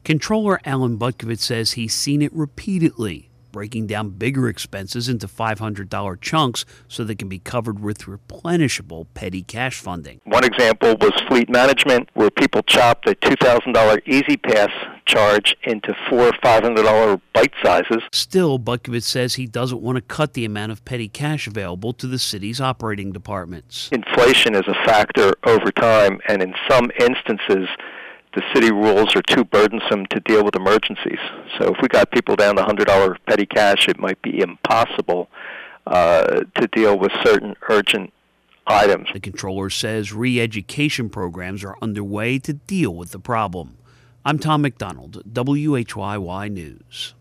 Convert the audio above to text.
Controller Alan Butkovich says he's seen it repeatedly, breaking down bigger expenses into $500 chunks so they can be covered with replenishable petty cash funding. One example was fleet management, where people chopped a $2,000 Easy Pass charge into $400 or $500 bite sizes. Still, Butkovich says he doesn't want to cut the amount of petty cash available to the city's operating departments. Inflation is a factor over time, and in some instances, the city rules are too burdensome to deal with emergencies. So if we got people down to $100 petty cash, it might be impossible to deal with certain urgent items. The controller says re-education programs are underway to deal with the problem. I'm Tom McDonald, WHYY News.